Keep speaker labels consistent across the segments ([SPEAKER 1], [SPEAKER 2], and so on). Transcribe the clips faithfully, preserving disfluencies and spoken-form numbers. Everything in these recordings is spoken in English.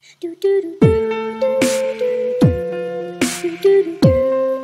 [SPEAKER 1] Do do do do do do do do.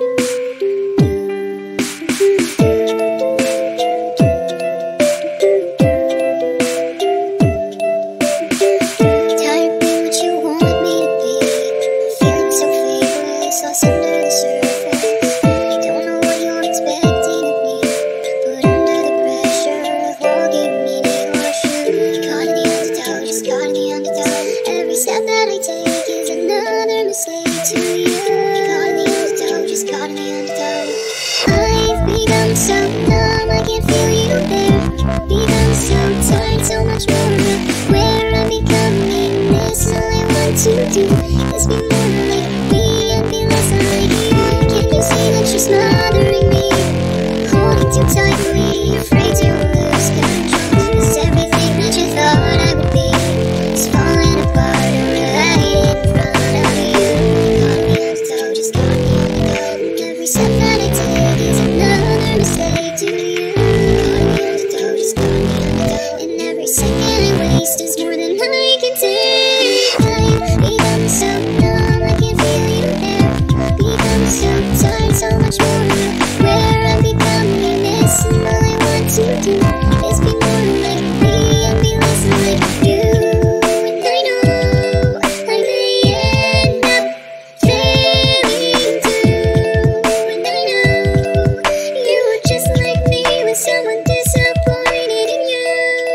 [SPEAKER 2] Every step that I take is another mistake to you. Caught in the undertow, just caught in the undertow. I've become so numb, I can't feel you there. Become so tired, so much more aware. I'm becoming this, all I want to do is be more like me and be less like you. Can't you see that you're smothering me, holding too tightly, afraid to lose control? 'Cause everything that you thought I would be is falling apart right in front of you. Caught in the undertow, just caught in the undertow. Every step that I take is another mistake to you. Caught in the undertow, just caught in the undertow. And every second I waste is more than I can take. I've become so numb, I can't feel you there. Become so tired, so much more where I'm becoming this, and all I want to do is be more like me and be less like you. And I know I may end up failing too. And I know you were just like me with someone disappointed in you.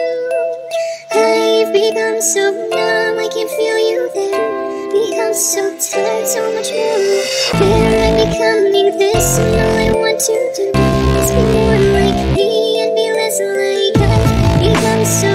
[SPEAKER 2] I've become so numb, I can't feel you there. Become so tired, so much more where I'm becoming this, and all I want to do is be more like me and be less like I. Become so